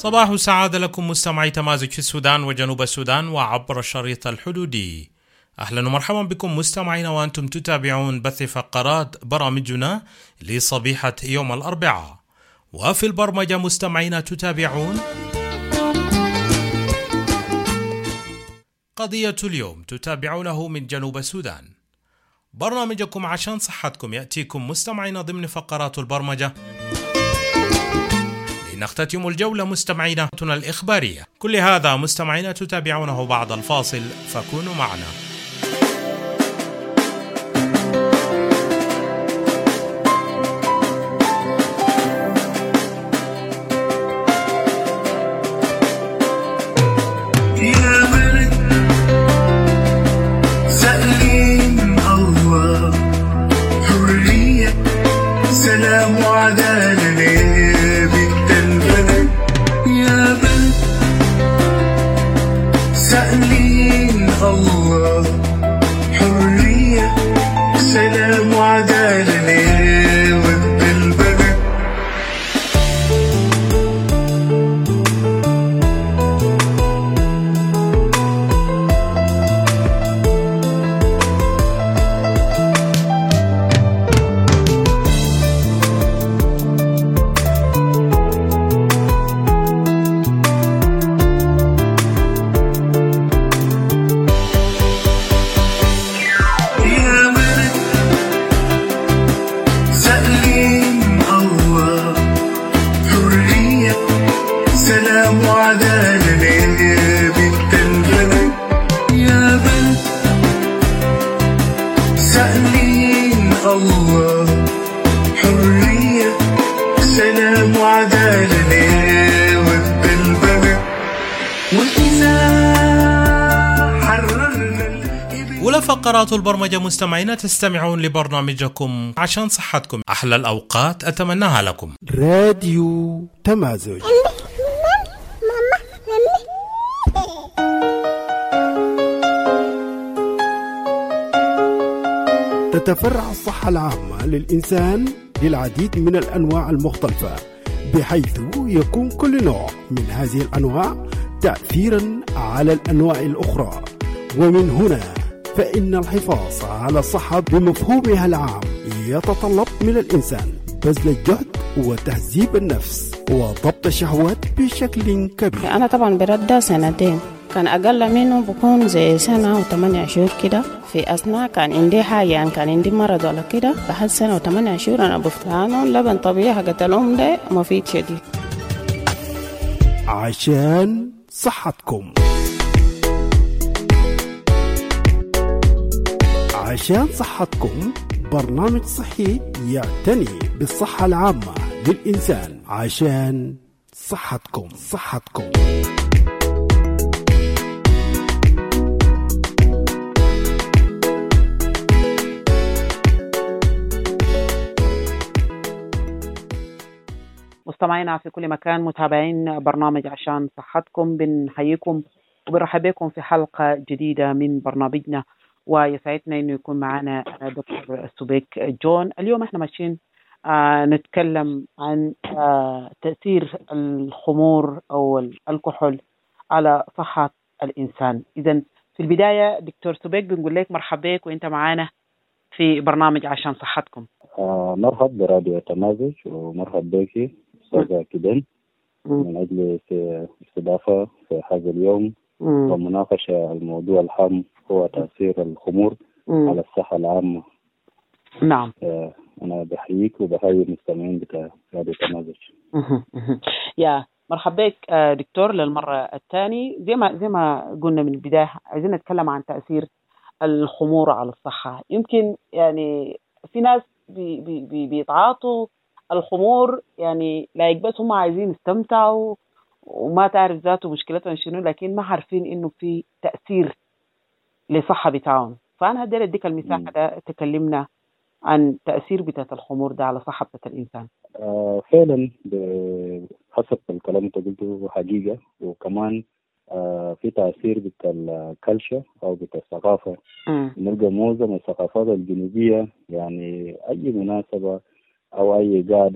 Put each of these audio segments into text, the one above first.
صباح السعادة لكم مستمعي تمازج في السودان وجنوب السودان وعبر الشريط الحدودي. أهلا ومرحبا بكم مستمعين وأنتم تتابعون بث فقرات برامجنا لصبيحة يوم الأربعاء. وفي البرمجة مستمعين تتابعون قضية اليوم تتابعونه من جنوب السودان. برنامجكم عشان صحتكم يأتيكم مستمعين ضمن فقرات البرمجة لنختتم الجولة مستمعينا الإخبارية. كل هذا مستمعين تتابعونه بعد الفاصل، فكونوا معنا. فقرات البرمجة مستمعين تستمعون لبرنامجكم عشان صحتكم. أحلى الأوقات أتمناها لكم. راديو تمازج. تتفرع الصحة العامة للإنسان للعديد من الأنواع المختلفة، بحيث يكون كل نوع من هذه الأنواع تأثيرا على الأنواع الأخرى. ومن هنا فإن الحفاظ على الصحة بمفهومها العام يتطلب من الإنسان بذل الجهد وتهذيب النفس وضبط الشهوات بشكل كبير. أنا طبعا برد سنتين، كان أقل منه بكون زي سنة و8 شهور كده. في أثناء كان عندي حاجة، يعني كان عندي مرض ولا كده، بعد سنة و8 شهور أنا بفتانه لبن طبيعي حقت الأم ده مفيد شديد. عشان صحتكم. عشان صحتكم برنامج صحي يعتني بالصحة العامة للإنسان. عشان صحتكم. مستمعينا في كل مكان، متابعين برنامج عشان صحتكم، بنحييكم وبنرحب بكم في حلقة جديدة من برنامجنا، ويسعدنا انه يكون معنا دكتور سبيك جون. اليوم احنا ماشيين نتكلم عن تأثير الخمور او الكحول على صحة الانسان. اذا في البداية دكتور سبيك بنقول لك مرحبا بك وانت معنا في برنامج عشان صحتكم. مرحب براديو تمازج، ومرحب بك استاذة كدن من اجل استضافة في هذا اليوم ومناقشة الموضوع الهام هو تأثير الخمور على الصحة العامة. نعم. أنا بحييك وبحيي المستمعين بتاع راديو تمازج. يا مرحبا بك دكتور للمرة الثانية. زي ما قلنا من البداية، عايزين نتكلم عن تأثير الخمور على الصحة. يمكن يعني في ناس بيتعاطوا الخمور يعني لا بس هم عايزين يستمتعوا وما تعرف ذاته مشكلتهم شنو، لكن ما عارفين انه في تأثير لصحة بتاعهم. فأنا هدي اديك المساحة ده تكلمنا عن تأثير بتاعة الخمور ده على صحة بتاعة الإنسان. فعلا حسب الكلام اللي قلته حقيقة، وكمان في تأثير بتاع الكلشة أو بتاع الثقافة. نلقى معظم الثقافات الجنوبية يعني أي مناسبة أو أي قعدة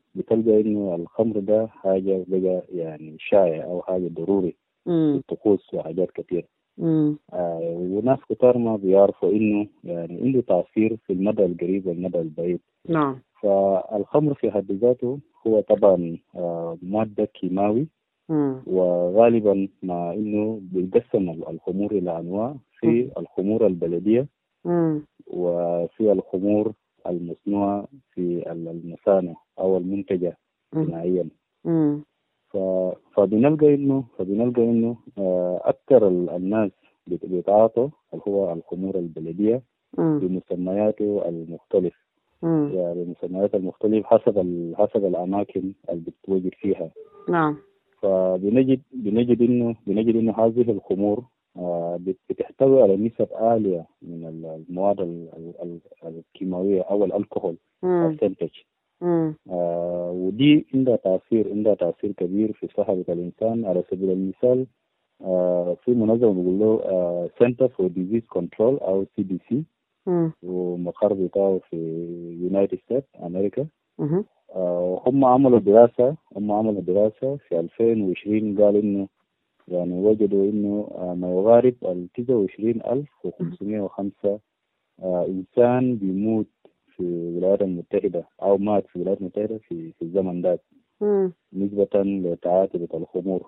بتلقى إنه الخمر ده حاجة بقى يعني شائع أو حاجة ضروري في الطقوس وحاجات كتير. وناس كتار ما بيعرفوا إنه يعني عنده تأثير في المدى القريب والمدى البعيد. نعم. فالخمر في حد ذاته هو طبعا مادة كيماوي، وغالبا مع إنه بيقسم الخمور إلى أنواع، في الخمور البلدية وفي الخمور المصنوعة في المصانع أو المنتجة صناعيا. فبنلقى إنه أكثر الناس بيتعاطوا هو الخمور البلدية بمسمياته المختلف، يعني المسميات المختلف حسب الأماكن اللي بتوجد فيها. نعم. فبنجد إنه هذه الخمور بتحتوي على نسب عالية من المواد الكيماوية أو الكحول السنتج. ودي عندها تأثير كبير في صحة الإنسان. على سبيل المثال في منظمة بيقول له Center for Disease Control أو CDC، ومقر بتاعه في يونايتد ستيتس أمريكا. هم عملوا دراسة في 2020، قال إنه يعني وجدوا إنه ما يقارب 29,505 إنسان بيموت في الولايات المتحدة أو مات في الولايات المتحدة في الزمن ده نسبة لتعاطي الخمور.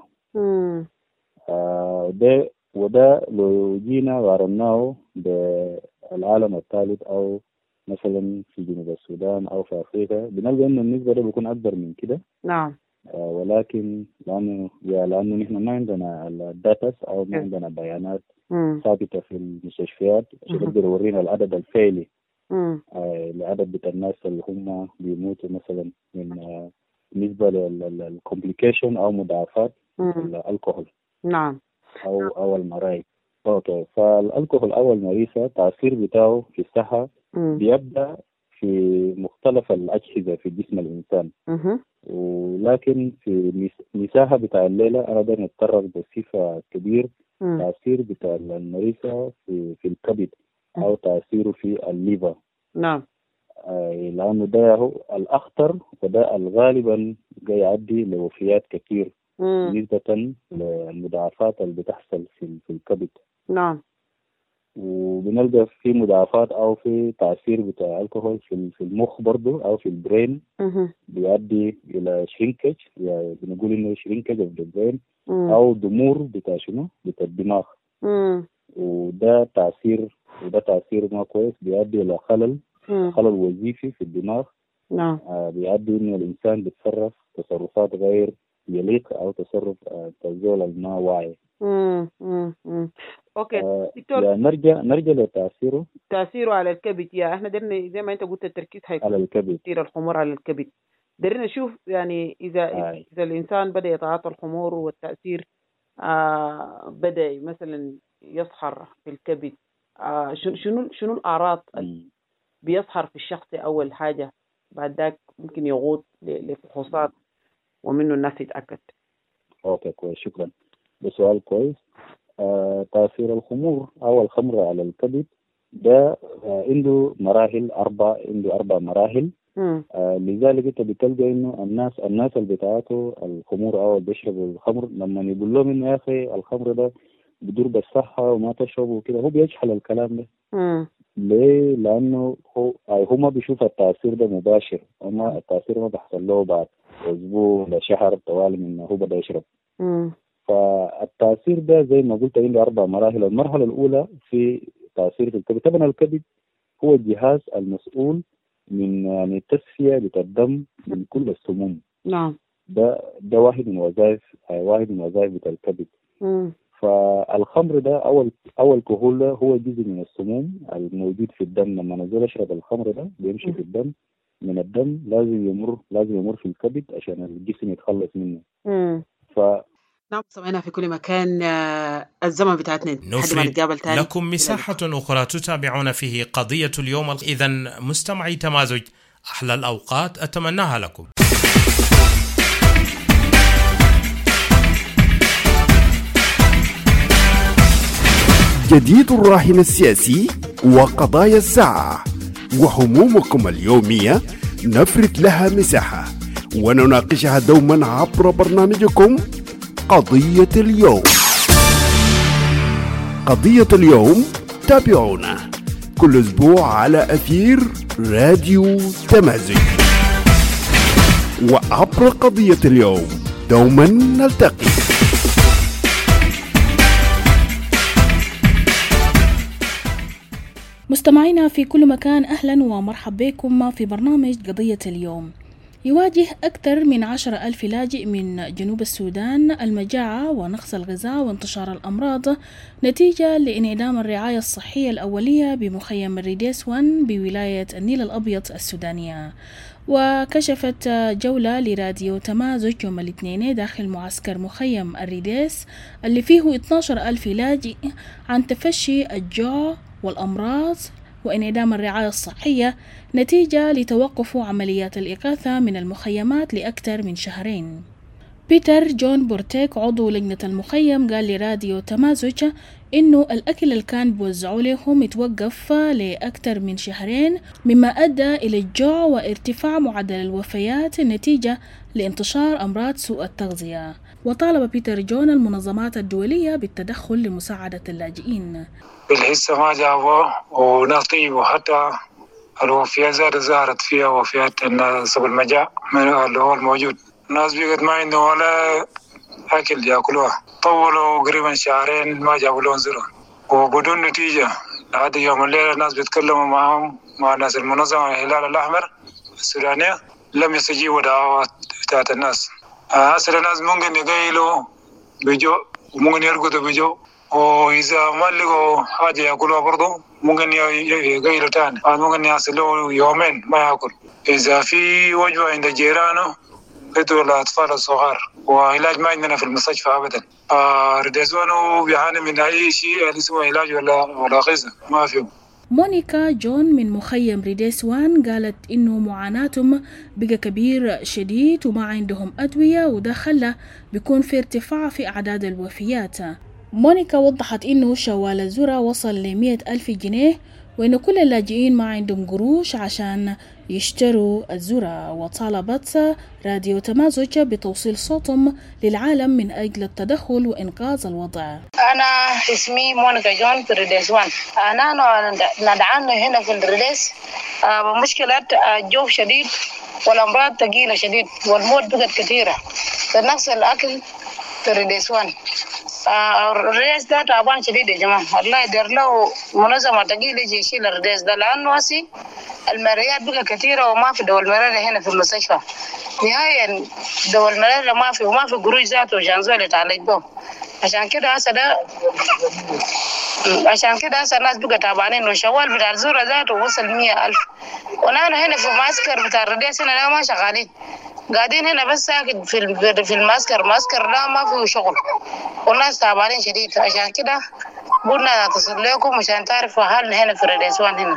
وده لو جينا قارناه بالعالم الثالث أو مثلا في جنوب السودان أو في أفريقيا، بنلقى إنه النسبة ده بيكون أكبر من كده. نعم. ولكن لأنه نحن ما عندنا الداتا أو ما عندنا بيانات ثابتة في المستشفيات عشان نقدر نورينا العدد الفعلي لعدد بتاع الناس اللي هم بيموتوا مثلا من بالنسبة للكومبليكيشن أو مضاعفات الكحول. نعم. أو المرايض. أوكي. فالكحول أو المريسة التأثير بتاعه في الصحة بيبدأ في مختلف الأجهزة في جسم الإنسان. ولكن في مساحة بتاع الليلة أنا أقدر نتطرق بصفة كبير تأثير بتاع المريسة في الكبد أو تأثيره في الليفر. نعم. لأنه ده هو الأخطر، وده الغالبا جاي يؤدي لوفيات كتير نسبة للمضاعفات اللي بتحصل في الكبد. نعم. وبنلقى في مضاعفات أو في تأثير بتاع الكحول في المخ برضو أو في البرين، بيؤدي إلى شرينكج، يعني بنقول إنه شرينكج of the brain أو ضمور بتاع شنو بتاع الدماغ. وده تأثير ما كويس، بيؤدي إلى خلل وظيفي في الدماغ. نعم. بيؤدي إنه الإنسان بيتصرف تصرفات غير يليق أو تصرف تزول الما واعي. اوكي دكتور، يعني نرجع لتأثيره على الكبد. احنا درنا زي ما انت قلت التركيز على الكبد، تأثير الخمور على الكبد. درنا نشوف يعني اذا الانسان بدأ يتعاطى الخمور والتأثير بدأ مثلا يظهر في الكبد، شنو الأعراض بيظهر في الشخص أول حاجة، بعد ذاك ممكن يغوط لفحوصات ومنه الناس يتأكد. اوكي كويس، شكرا. ده سؤال كويس. تأثير الخمور أو الخمر على الكبد ده عنده أربع مراحل. لذلك انت بتلقى انه الناس اللي بتاعته الخمور او اللي بيشربوا الخمر لما يقول لهم انه يا اخي الخمر ده بدور بالصحة وما تشربوا وكده، هو بيجحل الكلام ده. ليه؟ لأنه هو ما بيشوف التأثير ده مباشر، التأثير ما بيحصل له بعد أسبوع لشهر طوال من هو بدأ يشرب. فالتأثير ده زي ما قلت عنده 4 مراحل. المرحلة الأولى في تأثير في الكبد. طبعا الكبد هو الجهاز المسؤول من يعني التصفية بالدم من كل السموم. نعم. ده واحد من وظائف بتاع الكبد. فالخمر ده أول كحول ده هو جزء من السموم الموجود في الدم. لما نزول أشرب الخمر ده بيمشي في الدم، من الدم لازم يمر في الكبد عشان الجسم يتخلص منه. نعم، سمعنا في كل مكان. الزمن بتاعتنا نفرد لكم مساحة أخرى تتابعون فيه قضية اليوم. إذن مستمعي تمازج، أحلى الأوقات أتمناها لكم. جديد الراهن السياسي وقضايا الساعة وهمومكم اليومية نفرد لها مساحة ونناقشها دوما عبر برنامجكم قضية اليوم. قضية اليوم تابعونا كل أسبوع على أثير راديو تمازج، وعبر قضية اليوم دوما نلتقي. مستمعينا في كل مكان، أهلا ومرحبا بكم في برنامج قضية اليوم. يواجه أكثر من 10,000 لاجئ من جنوب السودان المجاعة ونقص الغذاء وانتشار الأمراض نتيجة لانعدام الرعاية الصحية الأولية بمخيم الريديس 1 بولاية النيل الأبيض السودانية. وكشفت جولة لراديو تمازج يوم الاثنين داخل معسكر مخيم الريديس اللي فيه 12,000 لاجئ عن تفشي الجوع والأمراض وانعدام الرعاية الصحية نتيجة لتوقف عمليات الإغاثة من المخيمات لأكثر من شهرين. بيتر جون بورتيك عضو لجنة المخيم قال لراديو تمازج إنه الأكل اللي كان بوزعوا لهم يتوقف لأكثر من شهرين، مما أدى إلى الجوع وارتفاع معدل الوفيات نتيجة لانتشار أمراض سوء التغذية. وطالب بيتر جون المنظمات الدولية بالتدخل لمساعدة اللاجئين. لسه ما جابوا وناس طيبوا، حتى الوفيات ظهرت فيها وفيات الناس بالمجاعة من اللي هو الموجود. الناس بيقت ما عندهم ولا أكل يأكلوها، طولوا قريبا شهرين ما جابوا لهم زرع وبدون نتيجة. لحد يوم الليلة الناس بيتكلموا معهم مع ناس المنظمة الهلال الأحمر السودانية، لم يستجيبوا دعوات بتاعت الناس. أصل الناس ممكن يقيلوا بجو وممكن يرقدوا بجو، وإذا ما لقوا حاجة يأكلوها برضو ممكن يقيلوا تاني، ممكن يصلوا يومين ما يأكل. إذا في وجبة عند جيرانه يدوا الأطفال الصغار، وعلاج ما عندنا في المستشفى أبدا. رديزوانو بيعاني من أي شيء اللي اسمه علاج ولا غذاء ما فيه. مونيكا جون من مخيم ريديس 1 قالت إنه معاناتهم بقى كبير شديد وما عندهم أدوية، وده خلى بيكون في ارتفاع في أعداد الوفيات. مونيكا وضحت إنه شوال الذرة وصل ل100,000 جنيه، وإن كل اللاجئين ما عندهم قروش عشان يشتروا الذرة. وطالبت راديو تمازج بتوصيل صوتهم للعالم من أجل التدخل وإنقاذ الوضع. أنا اسمي مونيكا جون في الريديس 1. أنا ندعاني هنا في الريديس بمشكلة الجوع شديد والأمراض ثقيلة شديد والموت بقت كثيرة فنقص الأكل في الريديس 1. الرئيس ده تعبان شديد يا جماعة، الله يدير له منظمة تقيل يجي يشيل الرئيس ده، لأنه هسي المريات بقى كثيرة وما في دول ملاريا هنا في المستشفى نهاية. دول ملاريا ما في وما في قروش ذاته عشان زول يتعالج به. عشان كده هسه الناس بقى تعبانين، وشوال بتاع الزورة ذاته وصل 100,000. ونحن هنا في معسكر بتاع الرئيس هنا لا ما شغالين، قاعدين هنا بس ساكت في المعسكر لا ما فيه شغل والناس تعبانين شديد. عشان كده قلنا نتصل لكم عشان تعرفوا حالنا هنا في الريديس 1 هنا.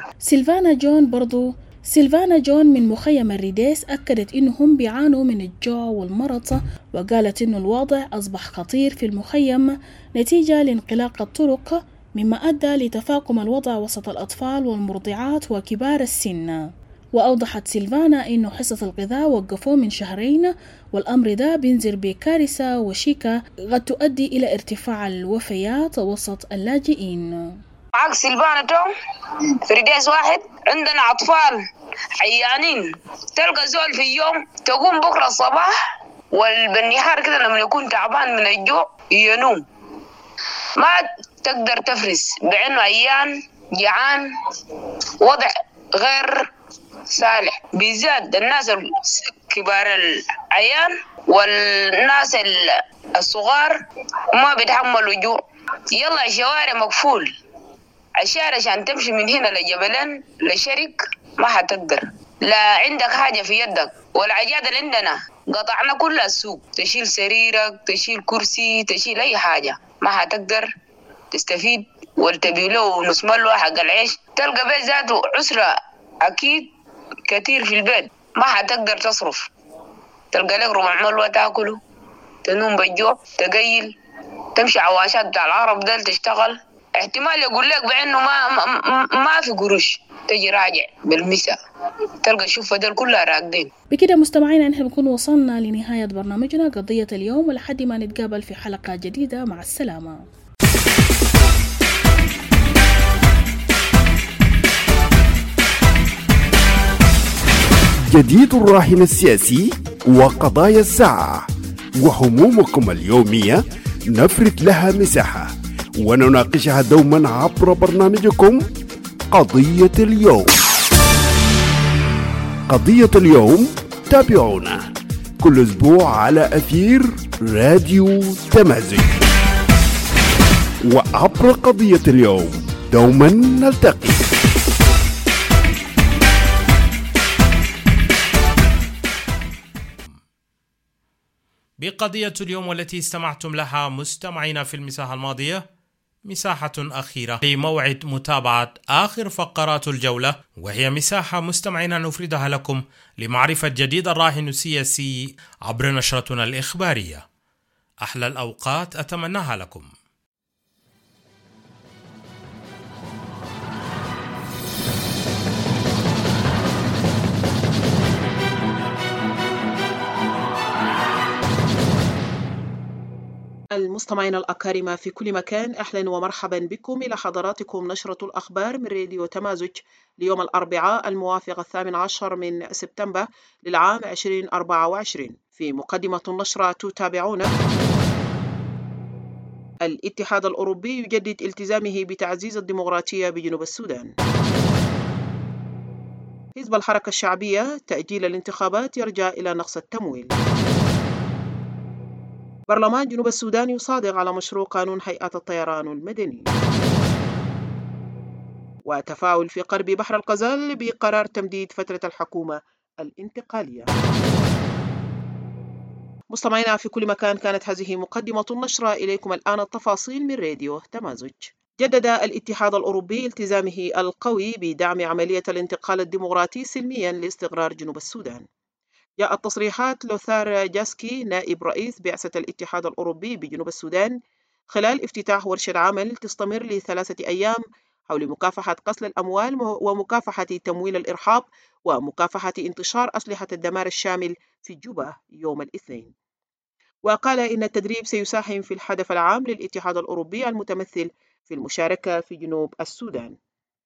سيلفانا جون من مخيم الريديس أكدت إنهم بيعانوا من الجوع والمرض، وقالت إنه الوضع أصبح خطير في المخيم نتيجة لانغلاق الطرق، مما أدى لتفاقم الوضع وسط الأطفال والمرضعات وكبار السن. وأوضحت سيلفانا إنه حصة الغذاء وقفوه من شهرين، والأمر ده بينذر بكارثة وشيكة قد تؤدي إلى ارتفاع الوفيات وسط اللاجئين. معك سيلفانا توم في ريديس 1 عندنا أطفال عيانين، تلقى زول في يوم تقوم بكرة الصباح والبنهار كده لما يكون تعبان من الجوع ينوم ما تقدر تفرس بعينه، عيان جعان، وضع غير صالح. بالذات الناس كبار العيان والناس الصغار ما بيتحملوا جوع. يلا الشوارع مقفول، الشارع عشان تمشي من هنا لجبلين لشرك ما حتقدر، لا عندك حاجة في يدك. والعجاد اللي عندنا قطعنا كل السوق، تشيل سريرك تشيل كرسي تشيل أي حاجة ما حتقدر تستفيد. والتبيلو نص ملوى حق العيش، تلقى بيت ذاته عسرة أكيد كتير في البيت ما حتقدر تصرف، تلقى لك ربع ملوى تاكله، تنوم بالجوع، تقيل، تمشي عواشات بتاع العرب دل تشتغل. احتمال يقول لك بأنه ما في قروش، تجي راجع بالمسا تلقى شوف دول كلها راقدين. بكده مستمعينا نحن بنكون وصلنا لنهاية برنامجنا قضية اليوم، ولحد ما نتقابل في حلقة جديدة، مع السلامة. جديد الراهن السياسي وقضايا الساعة وهمومكم اليومية نفرد لها مساحة ونناقشها دوما عبر برنامجكم قضية اليوم. قضية اليوم تابعونا كل أسبوع على أثير راديو تمازج، وعبر قضية اليوم دوما نلتقي. بقضية اليوم والتي استمعتم لها مستمعينا في المساحة الماضية، مساحة أخيرة لموعد متابعة آخر فقرات الجولة، وهي مساحة مستمعينا نفردها لكم لمعرفة جديد الراهن السياسي عبر نشرتنا الإخبارية. أحلى الأوقات أتمناها لكم. المستمعين الأكارم في كل مكان، أهلا ومرحبا بكم إلى حضراتكم نشرة الأخبار من راديو تمازج ليوم الأربعاء الموافق 18 من سبتمبر للعام 2024. في مقدمة النشرة تتابعون: الاتحاد الأوروبي يجدد التزامه بتعزيز الديمقراطية بجنوب السودان. حزب الحركة الشعبية تأجيل الانتخابات يرجع إلى نقص التمويل. برلمان جنوب السودان يصادق على مشروع قانون هيئة الطيران المدني. وتفاعل في قرب بحر الغزال بقرار تمديد فترة الحكومة الانتقالية. مستمعينا في كل مكان، كانت هذه مقدمة النشرة، إليكم الآن التفاصيل من راديو تمازج. جدد الاتحاد الأوروبي التزامه القوي بدعم عملية الانتقال الديمقراطي سلميا لاستقرار جنوب السودان. جاءت تصريحات لوثار جاسكي نائب رئيس بعثة الاتحاد الأوروبي بجنوب السودان خلال افتتاح ورشة عمل تستمر ل3 أيام حول مكافحة غسل الأموال ومكافحة تمويل الإرهاب ومكافحة انتشار أسلحة الدمار الشامل في جوبا يوم الاثنين. وقال إن التدريب سيساهم في الهدف العام للاتحاد الأوروبي المتمثل في المشاركة في جنوب السودان.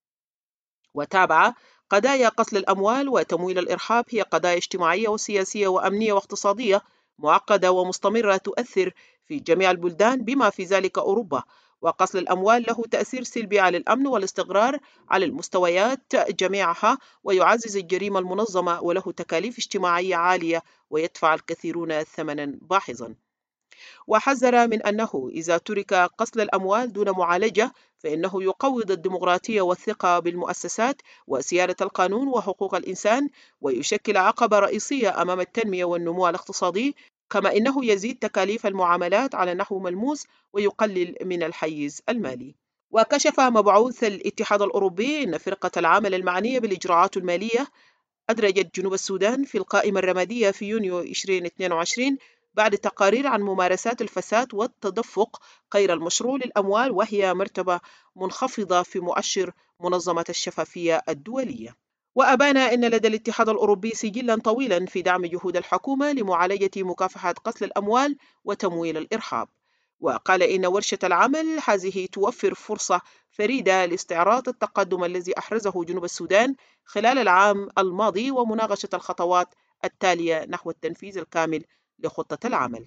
وتابع: قضايا غسل الأموال وتمويل الإرهاب هي قضايا اجتماعية وسياسية وأمنية واقتصادية معقدة ومستمرة تؤثر في جميع البلدان بما في ذلك أوروبا، وغسل الأموال له تأثير سلبي على الأمن والاستقرار على المستويات جميعها، ويعزز الجريمة المنظمة، وله تكاليف اجتماعية عالية ويدفع الكثيرون ثمنا باهظا. وحذر من أنه إذا ترك غسل الأموال دون معالجة فإنه يقوض الديمقراطية والثقة بالمؤسسات وسيادة القانون وحقوق الإنسان، ويشكل عقبة رئيسية أمام التنمية والنمو الاقتصادي، كما إنه يزيد تكاليف المعاملات على نحو ملموس ويقلل من الحيز المالي. وكشف مبعوث الاتحاد الأوروبي أن فرقة العمل المعنية بالإجراءات المالية أدرجت جنوب السودان في القائمة الرمادية في يونيو 2022 بعد تقارير عن ممارسات الفساد والتدفق غير المشروع للأموال، وهي مرتبة منخفضة في مؤشر منظمة الشفافية الدولية. وأبان أن لدى الاتحاد الأوروبي سجلا طويلا في دعم جهود الحكومة لمعالجة مكافحة غسل الأموال وتمويل الإرهاب. وقال إن ورشة العمل هذه توفر فرصة فريدة لاستعراض التقدم الذي أحرزه جنوب السودان خلال العام الماضي ومناقشة الخطوات التالية نحو التنفيذ الكامل لخطة العمل.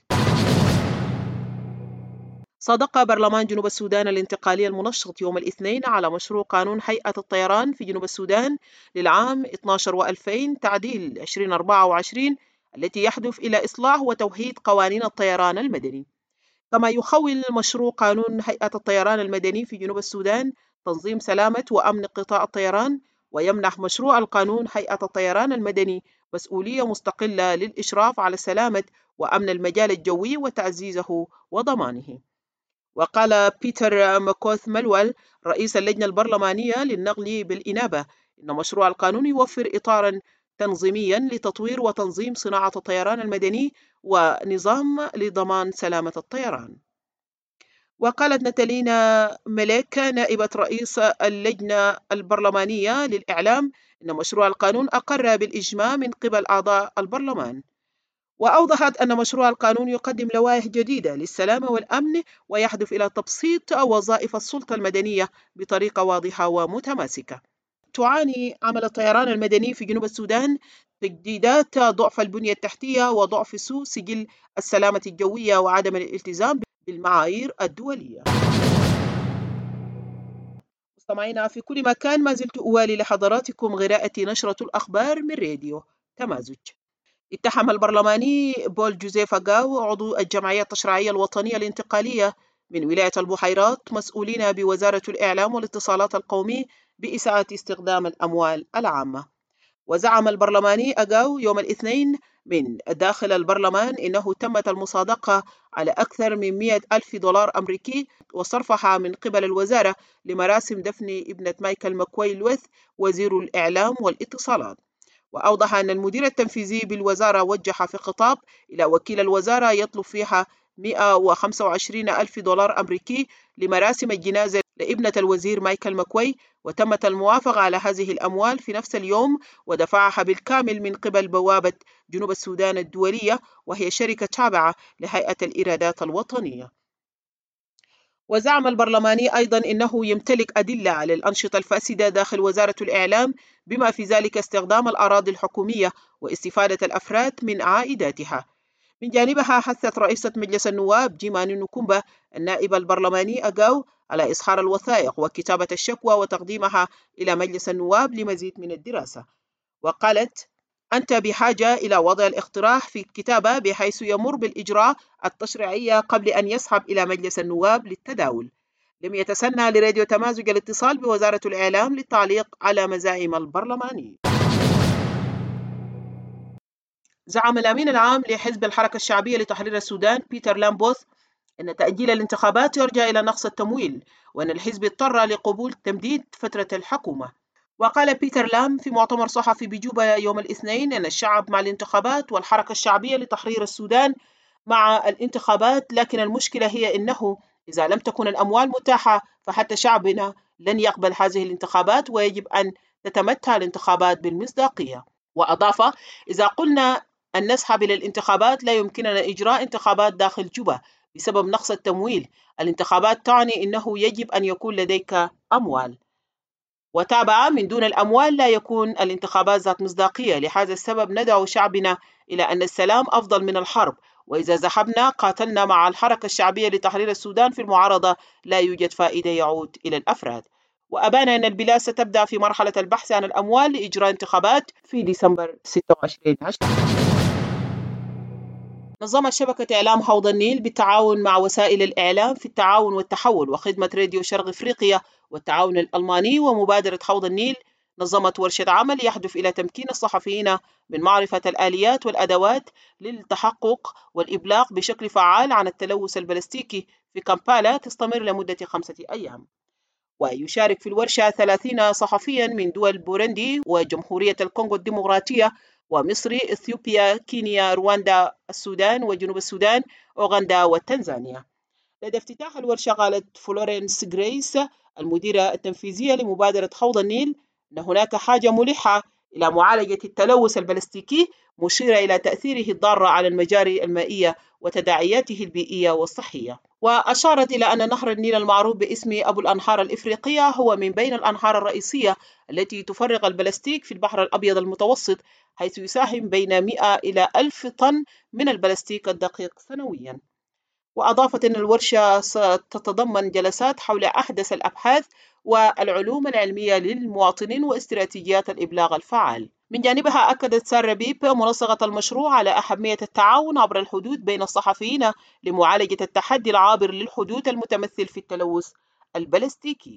صادق برلمان جنوب السودان الانتقالي المنشط يوم الاثنين على مشروع قانون هيئة الطيران في جنوب السودان للعام 12 و2000 تعديل 2024 التي يهدف إلى إصلاح وتوحيد قوانين الطيران المدني. كما يخول مشروع قانون هيئة الطيران المدني في جنوب السودان تنظيم سلامة وأمن قطاع الطيران، ويمنح مشروع القانون هيئة الطيران المدني مسؤولية مستقلة للإشراف على سلامة وأمن المجال الجوي وتعزيزه وضمانه. وقال بيتر ماكوث ملول رئيس اللجنة البرلمانية للنقل بالإنابة إن مشروع القانون يوفر إطارا تنظيميا لتطوير وتنظيم صناعة الطيران المدني ونظام لضمان سلامة الطيران. وقالت ناتالينا مليك نائبة رئيس اللجنة البرلمانية للإعلام أن مشروع القانون أقر بالإجماع من قبل أعضاء البرلمان، وأوضحت أن مشروع القانون يقدم لوائح جديدة للسلامة والأمن ويهدف إلى تبسيط وظائف السلطة المدنية بطريقة واضحة ومتماسكة. تعاني عمل الطيران المدني في جنوب السودان تجديدات ضعف البنية التحتية وضعف سوء سجل السلامة الجوية وعدم الالتزام بالمعايير الدولية. مستمعينا في كل مكان، ما زلت أوالي لحضراتكم قراءة نشرة الأخبار من راديو تمازج. اتهم البرلماني بول جوزيف أغاو عضو الجمعية التشريعية الوطنية الانتقالية من ولاية البحيرات مسؤولين بوزارة الإعلام والاتصالات القومي بإساءة استخدام الأموال العامة. وزعم البرلماني أغاو يوم الاثنين من داخل البرلمان إنه تمت المصادقة على أكثر من 100,000 دولار أمريكي وصرفها من قبل الوزارة لمراسم دفن ابنة مايكل ماكوي لويث وزير الإعلام والاتصالات. وأوضح أن المدير التنفيذي بالوزارة وجه في خطاب إلى وكيل الوزارة يطلب فيها 125,000 دولار أمريكي لمراسم الجنازة لابنة الوزير مايكل ماكوي، وتمت الموافقة على هذه الأموال في نفس اليوم ودفعها بالكامل من قبل بوابة جنوب السودان الدولية، وهي شركة تابعة لهيئة الإيرادات الوطنية. وزعم البرلماني أيضا أنه يمتلك أدلة على الأنشطة الفاسدة داخل وزارة الإعلام بما في ذلك استخدام الأراضي الحكومية واستفادة الأفراد من عائداتها. من جانبها حثت رئيسة مجلس النواب جيماني نكومبا النائب البرلماني أغاو على إصحار الوثائق وكتابة الشكوى وتقديمها إلى مجلس النواب لمزيد من الدراسة. وقالت: أنت بحاجة إلى وضع الاقتراح في الكتابة بحيث يمر بالإجراء التشريعية قبل أن يسحب إلى مجلس النواب للتداول. لم يتسنى لراديو تمازج الاتصال بوزارة الإعلام للتعليق على مزاعم البرلماني. زعم الأمين العام لحزب الحركة الشعبية لتحرير السودان بيتر لامبوث أن تأجيل الانتخابات يرجع إلى نقص التمويل، وأن الحزب اضطر لقبول تمديد فترة الحكومة. وقال بيتر لام في مؤتمر صحفي بجوبا يوم الاثنين أن الشعب مع الانتخابات والحركة الشعبية لتحرير السودان مع الانتخابات، لكن المشكلة هي أنه إذا لم تكن الأموال متاحة فحتى شعبنا لن يقبل هذه الانتخابات، ويجب أن تتمتع الانتخابات بالمصداقية. وأضاف: إذا قلنا أن نسحب إلى الانتخابات لا يمكننا إجراء انتخابات داخل جوبا بسبب نقص التمويل. الانتخابات تعني أنه يجب أن يكون لديك أموال. وتابع: من دون الأموال لا يكون الانتخابات ذات مصداقية، لهذا السبب ندعو شعبنا إلى أن السلام أفضل من الحرب، وإذا ذهبنا قاتلنا مع الحركة الشعبية لتحرير السودان في المعارضة لا يوجد فائدة يعود إلى الأفراد. وأبان أن البلاد ستبدأ في مرحلة البحث عن الأموال لإجراء انتخابات في ديسمبر 26. نظمت شبكة إعلام حوض النيل بالتعاون مع وسائل الإعلام في التعاون والتحول وخدمة راديو شرق إفريقيا والتعاون الألماني ومبادرة حوض النيل، نظمت ورشة عمل يهدف إلى تمكين الصحفيين من معرفة الآليات والأدوات للتحقق والإبلاغ بشكل فعال عن التلوث البلاستيكي في كامبالا، تستمر لمدة 5 أيام. ويشارك في الورشة 30 صحفيا من دول بوروندي وجمهورية الكونغو الديمقراطية ومصر، إثيوبيا، كينيا، رواندا، السودان وجنوب السودان، أوغندا وتنزانيا. لدى افتتاح الورشة قالت فلورنس غريس المديرة التنفيذية لمبادرة حوض النيل أن هناك حاجة ملحة إلى معالجة التلوث البلاستيكي، مشيرة إلى تأثيره الضار على المجاري المائية وتداعياته البيئية والصحية. وأشارت إلى أن نهر النيل المعروف باسم أبو الأنهار الإفريقية هو من بين الأنهار الرئيسية التي تفرغ البلاستيك في البحر الأبيض المتوسط، حيث يساهم بين 100 إلى 1000 طن من البلاستيك الدقيق سنوياً. وأضافت أن الورشة ستتضمن جلسات حول أحدث الأبحاث والعلوم العلمية للمواطنين واستراتيجيات الإبلاغ الفعال. من جانبها أكدت سارة بيب منسقة المشروع على أهمية التعاون عبر الحدود بين الصحفيين لمعالجة التحدي العابر للحدود المتمثل في التلوث البلاستيكي.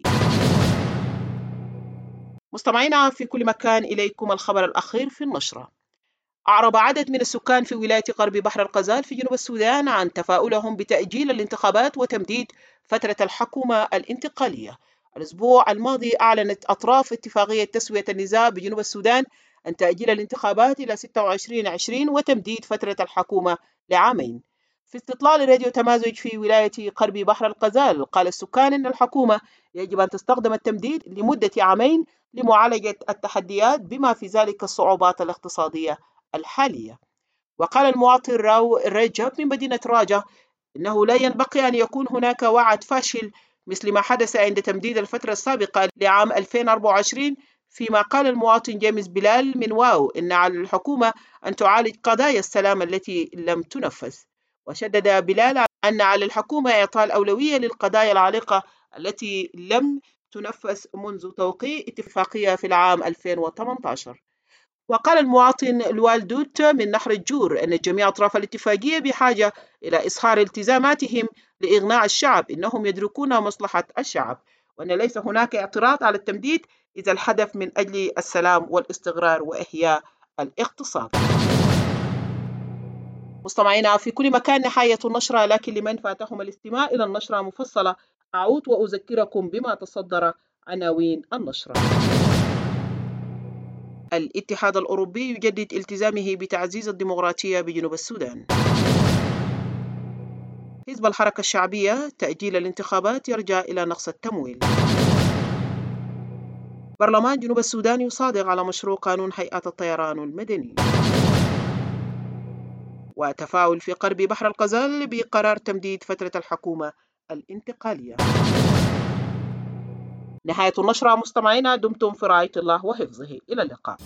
مستمعينا في كل مكان، إليكم الخبر الأخير في النشرة. أعرب عدد من السكان في ولاية غرب بحر الغزال في جنوب السودان عن تفاؤلهم بتأجيل الانتخابات وتمديد فترة الحكومة الانتقالية. الأسبوع الماضي أعلنت أطراف اتفاقية تسوية النزاع بجنوب السودان أن تأجيل الانتخابات إلى 26/20 وتمديد فترة الحكومة ل2 عام. في استطلاع لراديو تمازج في ولاية غرب بحر الغزال، قال السكان أن الحكومة يجب أن تستخدم التمديد لمدة عامين لمعالجة التحديات بما في ذلك الصعوبات الاقتصادية الحالية. وقال المواطن راو رجب من مدينة راجة إنه لا ينبغي أن يكون هناك وعد فاشل مثل ما حدث عند تمديد الفترة السابقة لعام 2024، فيما قال المواطن جيمس بلال من واو إن على الحكومة أن تعالج قضايا السلام التي لم تنفذ. وشدد بلال أن على الحكومة إعطاء الأولوية للقضايا العالقة التي لم تنفذ منذ توقيع اتفاقية في العام 2018. وقال المواطن الوالدوت من نهر الجور أن جميع أطراف الاتفاقية بحاجة إلى إظهار التزاماتهم لإغناء الشعب، إنهم يدركون مصلحة الشعب، وأن ليس هناك اعتراض على التمديد إذا الهدف من أجل السلام والاستقرار وإحياء الاقتصاد. مستمعينا في كل مكان، نهاية النشرة، لكن لمن فاتهم الاستماع إلى النشرة مفصلة أعود وأذكركم بما تصدر عناوين النشرة. الاتحاد الأوروبي يجدد التزامه بتعزيز الديمقراطية بجنوب السودان. حزب الحركة الشعبية تأجيل الانتخابات يرجع إلى نقص التمويل. برلمان جنوب السودان يصادق على مشروع قانون هيئة الطيران المدني. وتفاعل في غرب بحر الغزال بقرار تمديد فترة الحكومة الانتقالية. نهاية النشرة مستمعينا، دمتم في رعاية الله وحفظه، إلى اللقاء.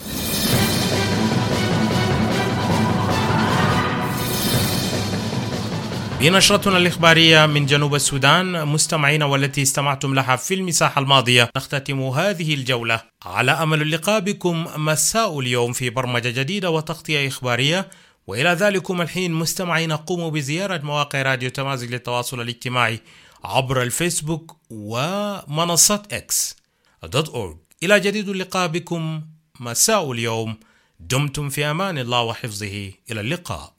بنشرتنا الإخبارية من جنوب السودان مستمعين، والتي استمعتم لها في المساحة الماضية، نختتم هذه الجولة على أمل اللقاء بكم مساء اليوم في برمجة جديدة وتغطية إخبارية. وإلى ذلكم الحين مستمعين، قوموا بزيارة مواقع راديو تمازج للتواصل الاجتماعي عبر الفيسبوك ومنصة x.org. إلى جديد اللقاء بكم مساء اليوم، دمتم في أمان الله وحفظه، إلى اللقاء.